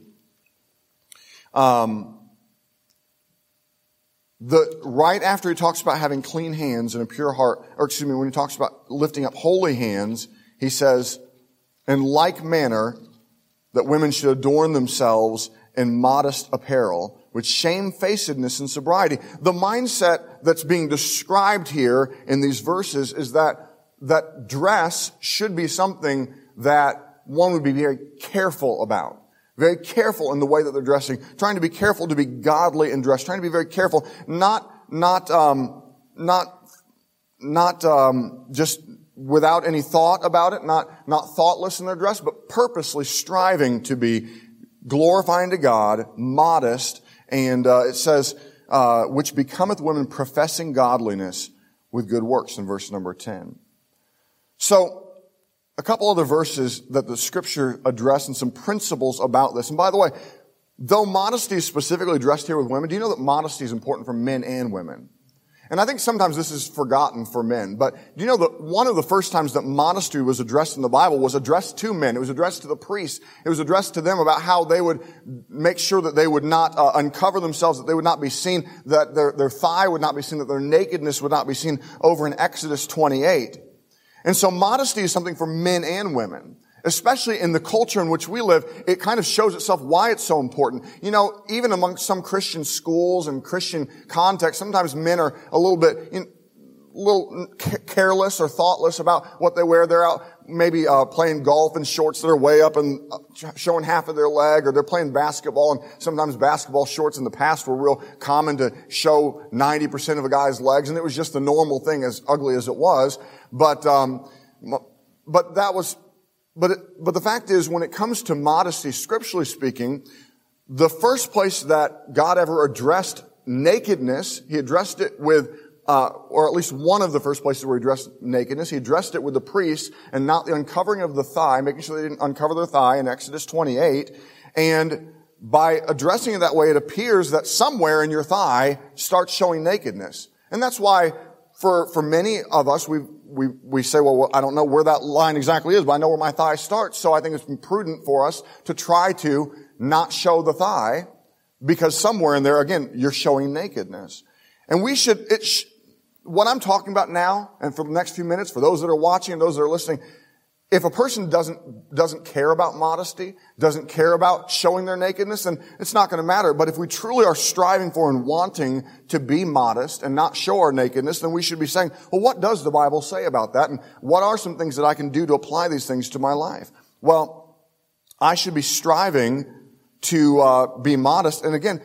Um, the, right after he talks about having clean hands and a pure heart, or excuse me, when he talks about lifting up holy hands, he says, in like manner, that women should adorn themselves in modest apparel, with shamefacedness and sobriety. The mindset that's being described here in these verses is that, that dress should be something that one would be very careful about. Very careful in the way that they're dressing. Trying to be careful to be godly in dress. Trying to be very careful. Not, not, um, not, not, um, just without any thought about it. Not, not thoughtless in their dress, but purposely striving to be glorifying to God, modest, and, uh, it says, uh, which becometh women professing godliness with good works in verse number ten. So, a couple other verses that the scripture address and some principles about this. And by the way, though modesty is specifically addressed here with women, do you know that modesty is important for men and women? And I think sometimes this is forgotten for men. But do you know that one of the first times that modesty was addressed in the Bible was addressed to men? It was addressed to the priests. It was addressed to them about how they would make sure that they would not uh, uncover themselves, that they would not be seen, that their, their thigh would not be seen, that their nakedness would not be seen, over in Exodus twenty-eight. And so modesty is something for men and women. Especially in the culture in which we live, it kind of shows itself why it's so important. You know, even among some Christian schools and Christian contexts, sometimes men are a little bit, you know, a little careless or thoughtless about what they wear. They're out maybe uh playing golf in shorts that are way up and showing half of their leg, or they're playing basketball, and sometimes basketball shorts in the past were real common to show ninety percent of a guy's legs, and it was just the normal thing, as ugly as it was. But um but that was but it, but the fact is, when it comes to modesty, scripturally speaking, the first place that God ever addressed nakedness, he addressed it with Uh, or at least one of the first places where he addressed nakedness. He addressed it with the priests and not the uncovering of the thigh, making sure they didn't uncover their thigh in Exodus twenty-eight. And by addressing it that way, it appears that somewhere in your thigh starts showing nakedness. And that's why for, for many of us, we, we, we say, well, I don't know where that line exactly is, but I know where my thigh starts. So I think it's prudent for us to try to not show the thigh, because somewhere in there, again, you're showing nakedness. And we should, it sh- what I'm talking about now, and for the next few minutes, for those that are watching and those that are listening, if a person doesn't, doesn't care about modesty, doesn't care about showing their nakedness, then it's not going to matter. But if we truly are striving for and wanting to be modest and not show our nakedness, then we should be saying, well, what does the Bible say about that? And what are some things that I can do to apply these things to my life? Well, I should be striving to, uh, be modest. And again,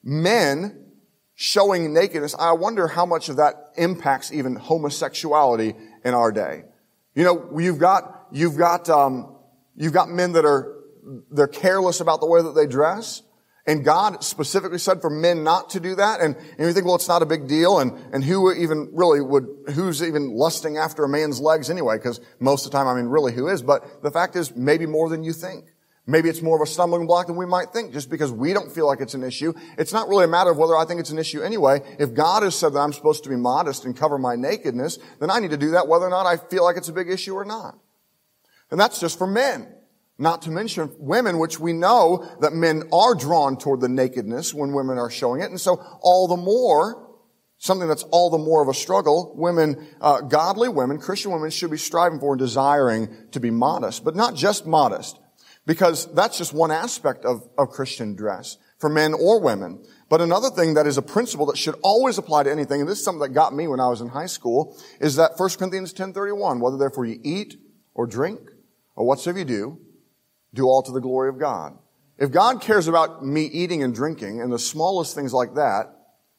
men showing nakedness, I wonder how much of that impacts even homosexuality in our day. You know, you've got, you've got, um, you've got men that are, they're careless about the way that they dress. And God specifically said for men not to do that. And, and you think, well, it's not a big deal. And, and who even really would, who's even lusting after a man's legs anyway? Because most of the time, I mean, really, who is? But the fact is, maybe more than you think. Maybe it's more of a stumbling block than we might think, just because we don't feel like it's an issue. It's not really a matter of whether I think it's an issue anyway. If God has said that I'm supposed to be modest and cover my nakedness, then I need to do that whether or not I feel like it's a big issue or not. And that's just for men. Not to mention women, which we know that men are drawn toward the nakedness when women are showing it. And so all the more, something that's all the more of a struggle, women, uh, godly women, Christian women should be striving for and desiring to be modest. But not just modest. Because that's just one aspect of, of Christian dress for men or women. But another thing that is a principle that should always apply to anything, and this is something that got me when I was in high school, is that First Corinthians ten thirty-one, whether therefore you eat or drink or whatsoever you do, do all to the glory of God. If God cares about me eating and drinking and the smallest things like that,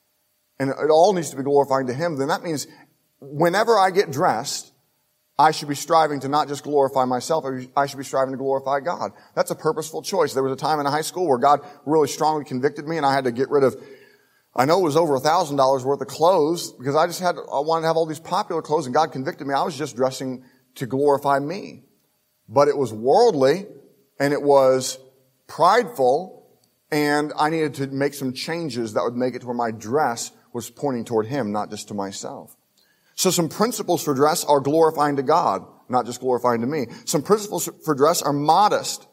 and it all needs to be glorifying to Him, then that means whenever I get dressed, I should be striving to not just glorify myself, I should be striving to glorify God. That's a purposeful choice. There was a time in high school where God really strongly convicted me, and I had to get rid of, I know it was over a thousand dollars worth of clothes, because I just had, I wanted to have all these popular clothes, and God convicted me. I was just dressing to glorify me. But it was worldly, and it was prideful, and I needed to make some changes that would make it to where my dress was pointing toward Him, not just to myself. So some principles for dress are glorifying to God, not just glorifying to me. Some principles for dress are modest.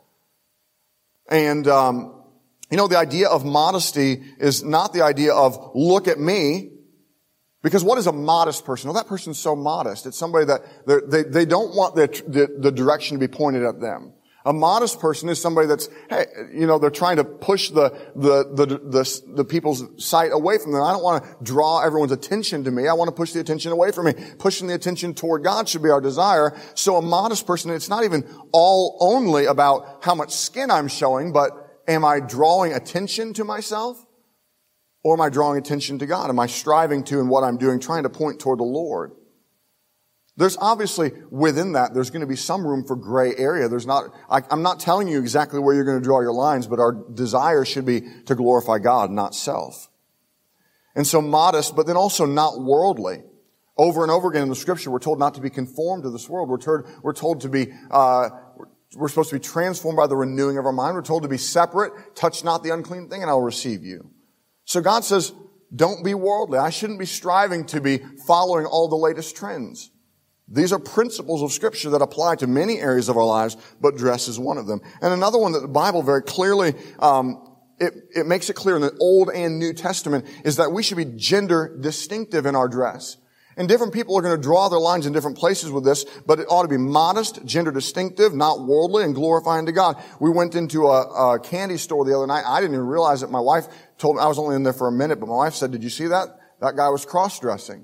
And, um, you know, the idea of modesty is not the idea of look at me. Because what is a modest person? Well, that person's so modest. It's somebody that they, they don't want the, the, the direction to be pointed at them. A modest person is somebody that's, hey, you know, they're trying to push the, the, the, the, the people's sight away from them. I don't want to draw everyone's attention to me. I want to push the attention away from me. Pushing the attention toward God should be our desire. So a modest person, it's not even all only about how much skin I'm showing, but am I drawing attention to myself? Or am I drawing attention to God? Am I striving to in what I'm doing, trying to point toward the Lord? There's obviously, within that, there's going to be some room for gray area. There's not, I, I'm not telling you exactly where you're going to draw your lines, but our desire should be to glorify God, not self. And so modest, but then also not worldly. Over and over again in the Scripture, we're told not to be conformed to this world. We're told, we're told to be, uh, we're supposed to be transformed by the renewing of our mind. We're told to be separate, touch not the unclean thing, and I'll receive you. So God says, don't be worldly. I shouldn't be striving to be following all the latest trends. These are principles of Scripture that apply to many areas of our lives, but dress is one of them. And another one that the Bible very clearly, um, it, it makes it clear in the Old and New Testament is that we should be gender distinctive in our dress. And different people are going to draw their lines in different places with this, but it ought to be modest, gender distinctive, not worldly, and glorifying to God. We went into a, a candy store the other night. I didn't even realize it. My wife told me, I was only in there for a minute, but my wife said, did you see that? That guy was cross-dressing.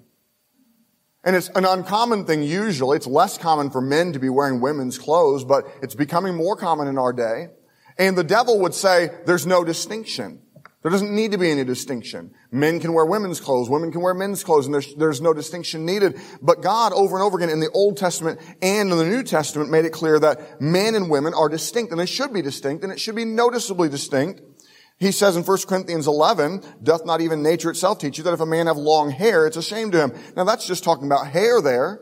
And it's an uncommon thing usually. It's less common for men to be wearing women's clothes, but it's becoming more common in our day. And the devil would say there's no distinction. There doesn't need to be any distinction. Men can wear women's clothes, women can wear men's clothes, and there's, there's no distinction needed. But God, over and over again in the Old Testament and in the New Testament, made it clear that men and women are distinct, and they should be distinct, and it should be noticeably distinct. He says in First Corinthians eleven, doth not even nature itself teach you that if a man have long hair, it's a shame to him. Now that's just talking about hair there.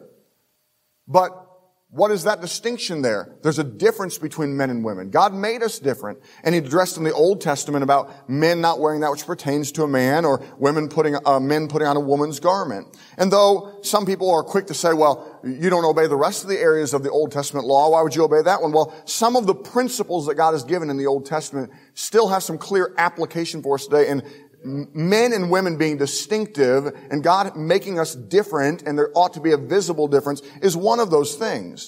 But what is that distinction there? There's a difference between men and women. God made us different. And He addressed in the Old Testament about men not wearing that which pertains to a man, or women putting, uh, men putting on a woman's garment. And though some people are quick to say, well, you don't obey the rest of the areas of the Old Testament law, why would you obey that one? Well, some of the principles that God has given in the Old Testament still have some clear application for us today. And men and women being distinctive and God making us different, and there ought to be a visible difference, is one of those things.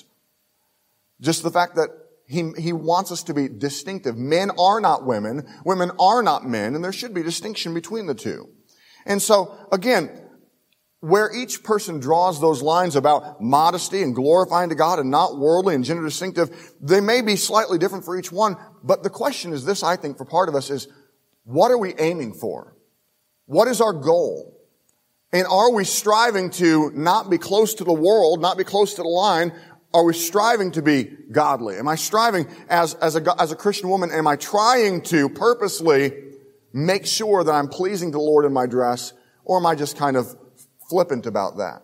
Just the fact that He, He wants us to be distinctive. Men are not women. Women are not men, and there should be distinction between the two. And so, again, where each person draws those lines about modesty and glorifying to God and not worldly and gender distinctive, they may be slightly different for each one. But the question is this, I think, for part of us is, what are we aiming for? What is our goal? And are we striving to not be close to the world, not be close to the line? Are we striving to be godly? Am I striving as, as a, as a Christian woman, am I trying to purposely make sure that I'm pleasing to the Lord in my dress? Or am I just kind of flippant about that?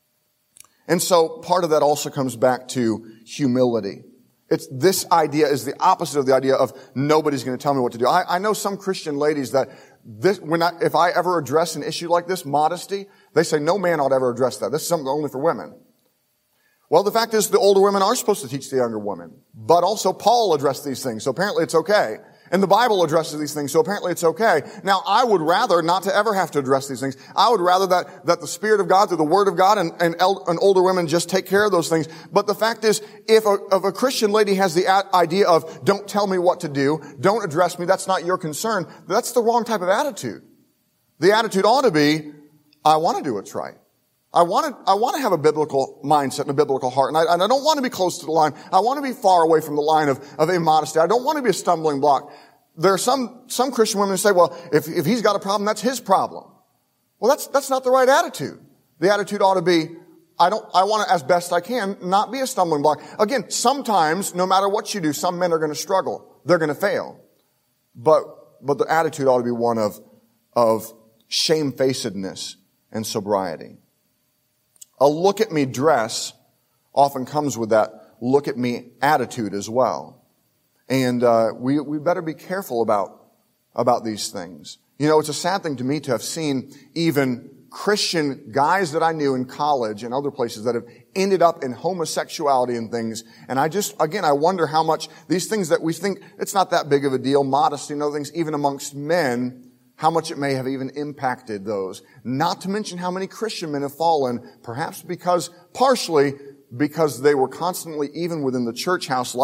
And so part of that also comes back to humility. It's, this idea is the opposite of the idea of nobody's going to tell me what to do. I, I know some Christian ladies that this, when I, if I ever address an issue like this, modesty, they say no man ought to ever address that. This is something only for women. Well, the fact is the older women are supposed to teach the younger women. But also Paul addressed these things, so apparently it's okay. And the Bible addresses these things, so apparently it's okay. Now, I would rather not to ever have to address these things. I would rather that, that the Spirit of God, through the Word of God, and, and, el- and older women just take care of those things. But the fact is, if a, if a Christian lady has the a- idea of, don't tell me what to do, don't address me, that's not your concern, that's the wrong type of attitude. The attitude ought to be, I want to do what's right. I want to, I want to have a biblical mindset and a biblical heart. And I, and I don't want to be close to the line. I want to be far away from the line of, of immodesty. I don't want to be a stumbling block. There are some, some Christian women who say, well, if, if he's got a problem, that's his problem. Well, that's, that's not the right attitude. The attitude ought to be, I don't, I want to, as best I can, not be a stumbling block. Again, sometimes, no matter what you do, some men are going to struggle. They're going to fail. But, but the attitude ought to be one of, of shamefacedness and sobriety. A look at me dress often comes with that look at me attitude as well. And uh, we we better be careful about about these things. You know, it's a sad thing to me to have seen even Christian guys that I knew in college and other places that have ended up in homosexuality and things. And I just, again, I wonder how much these things that we think it's not that big of a deal, modesty and other things, even amongst men, how much it may have even impacted those. Not to mention how many Christian men have fallen, perhaps because, partially because they were constantly, even within the church house, like,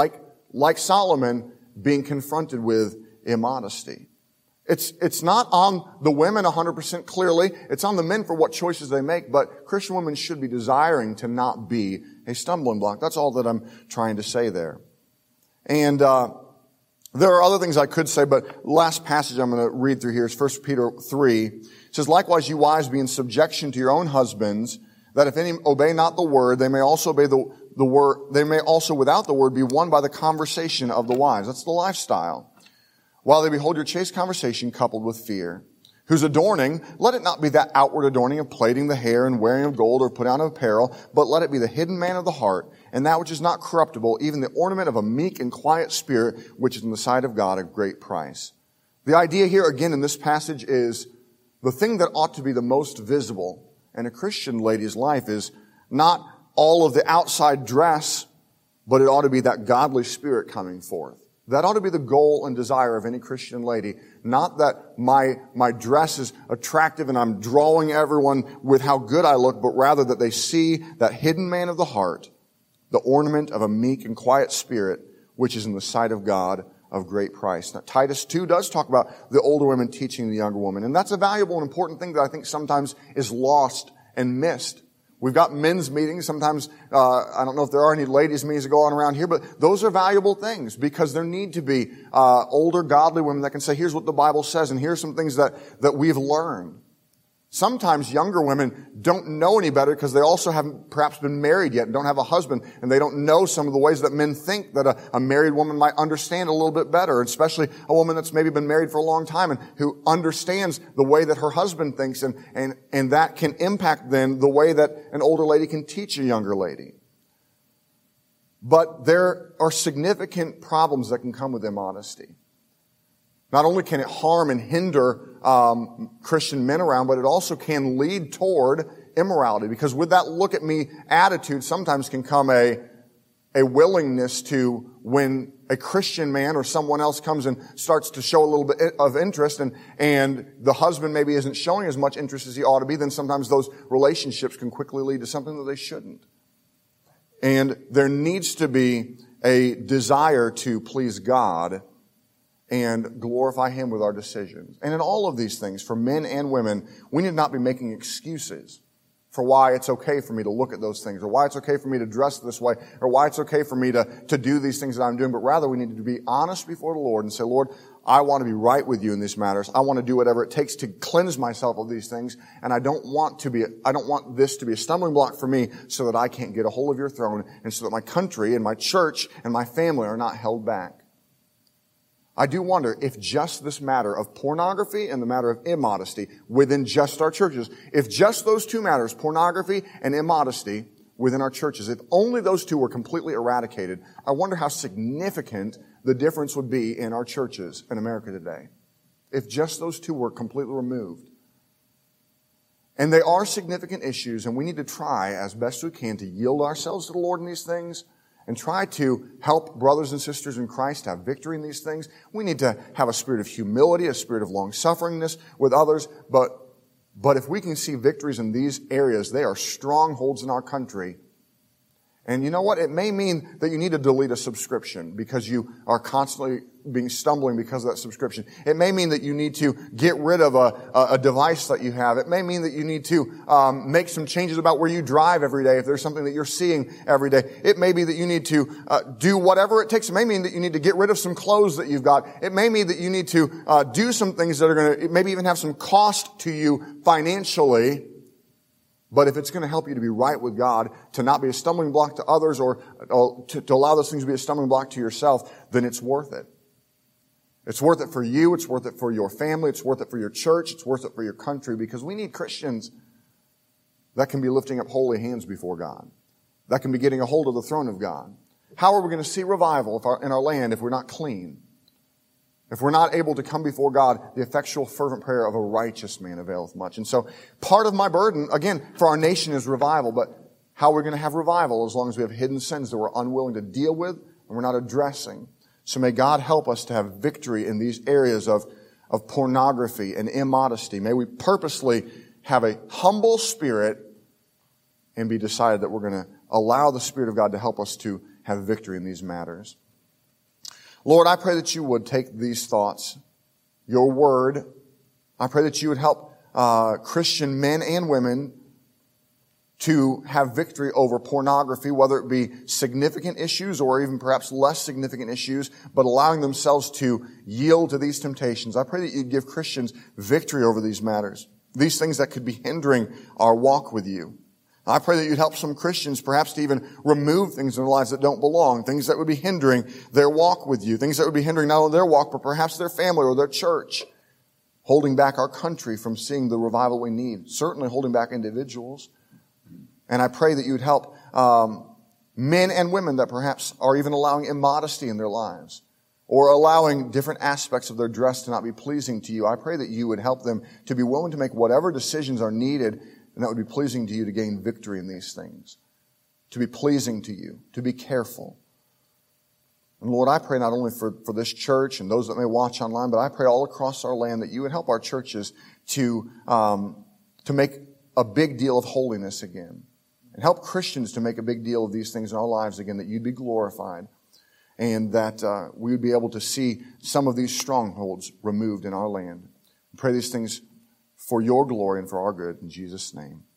like Solomon, being confronted with immodesty. It's, it's not on the women one hundred percent clearly. It's on the men for what choices they make, but Christian women should be desiring to not be a stumbling block. That's all that I'm trying to say there. And, uh, there are other things I could say, but last passage I'm going to read through here is First Peter three. It says, likewise, you wives, be in subjection to your own husbands, that if any obey not the word, they may also obey the, the word, they may also without the word be won by the conversation of the wives. That's the lifestyle. While they behold your chaste conversation coupled with fear, whose adorning, let it not be that outward adorning of plaiting the hair and wearing of gold or putting on of apparel, but let it be the hidden man of the heart, and that which is not corruptible, even the ornament of a meek and quiet spirit, which is in the sight of God of great price. The idea here, again, in this passage is the thing that ought to be the most visible in a Christian lady's life is not all of the outside dress, but it ought to be that godly spirit coming forth. That ought to be the goal and desire of any Christian lady. Not that my, my dress is attractive and I'm drawing everyone with how good I look, but rather that they see that hidden man of the heart, the ornament of a meek and quiet spirit, which is in the sight of God of great price. Now, Titus two does talk about the older women teaching the younger woman, and that's a valuable and important thing that I think sometimes is lost and missed. We've got men's meetings. Sometimes, uh, I don't know if there are any ladies' meetings that go on around here, but those are valuable things because there need to be uh, older, godly women that can say, here's what the Bible says, and here's some things that, that we've learned. Sometimes younger women don't know any better because they also haven't perhaps been married yet and don't have a husband, and they don't know some of the ways that men think that a, a married woman might understand a little bit better, especially a woman that's maybe been married for a long time and who understands the way that her husband thinks, and, and, and that can impact then the way that an older lady can teach a younger lady. But there are significant problems that can come with immodesty. Not only can it harm and hinder um, Christian men around, but it also can lead toward immorality. Because with that look at me attitude sometimes can come a, a willingness to, when a Christian man or someone else comes and starts to show a little bit of interest, and, and the husband maybe isn't showing as much interest as he ought to be, then sometimes those relationships can quickly lead to something that they shouldn't. And there needs to be a desire to please God and glorify Him with our decisions. And in all of these things, for men and women, we need not be making excuses for why it's okay for me to look at those things, or why it's okay for me to dress this way, or why it's okay for me to, to do these things that I'm doing. But rather, we need to be honest before the Lord and say, Lord, I want to be right with you in these matters. I want to do whatever it takes to cleanse myself of these things. And I don't want to be, I don't want this to be a stumbling block for me so that I can't get a hold of your throne, and so that my country and my church and my family are not held back. I do wonder if just this matter of pornography and the matter of immodesty within just our churches, if just those two matters, pornography and immodesty within our churches, if only those two were completely eradicated, I wonder how significant the difference would be in our churches in America today. If just those two were completely removed. And they are significant issues, and we need to try as best we can to yield ourselves to the Lord in these things, and try to help brothers and sisters in Christ have victory in these things. We need to have a spirit of humility, a spirit of long-sufferingness with others. But, but if we can see victories in these areas, they are strongholds in our country. And you know what? It may mean that you need to delete a subscription because you are constantly being stumbling because of that subscription. It may mean that you need to get rid of a, a device that you have. It may mean that you need to um, make some changes about where you drive every day if there's something that you're seeing every day. It may be that you need to uh, do whatever it takes. It may mean that you need to get rid of some clothes that you've got. It may mean that you need to uh, do some things that are going to maybe even have some cost to you financially. But if it's going to help you to be right with God, to not be a stumbling block to others, or, or to, to allow those things to be a stumbling block to yourself, then it's worth it. It's worth it for you. It's worth it for your family. It's worth it for your church. It's worth it for your country, because we need Christians that can be lifting up holy hands before God, that can be getting a hold of the throne of God. How are we going to see revival if our, in our land if we're not clean? If we're not able to come before God, the effectual fervent prayer of a righteous man availeth much. And so part of my burden, again, for our nation is revival, but how are we going to have revival as long as we have hidden sins that we're unwilling to deal with and we're not addressing? So may God help us to have victory in these areas of, of pornography and immodesty. May we purposely have a humble spirit and be decided that we're going to allow the Spirit of God to help us to have victory in these matters. Lord, I pray that you would take these thoughts, your word. I pray that you would help uh, Christian men and women to have victory over pornography, whether it be significant issues or even perhaps less significant issues, but allowing themselves to yield to these temptations. I pray that you give Christians victory over these matters, these things that could be hindering our walk with you. I pray that you'd help some Christians perhaps to even remove things in their lives that don't belong, things that would be hindering their walk with you, things that would be hindering not only their walk, but perhaps their family or their church, holding back our country from seeing the revival we need, certainly holding back individuals. And I pray that you would help um, men and women that perhaps are even allowing immodesty in their lives or allowing different aspects of their dress to not be pleasing to you. I pray that you would help them to be willing to make whatever decisions are needed and that would be pleasing to you to gain victory in these things, to be pleasing to you, to be careful. And Lord, I pray not only for, for this church and those that may watch online, but I pray all across our land that you would help our churches to um, to make a big deal of holiness again. And help Christians to make a big deal of these things in our lives again, that you'd be glorified and that uh, we would be able to see some of these strongholds removed in our land. We pray these things for your glory and for our good. In Jesus' name.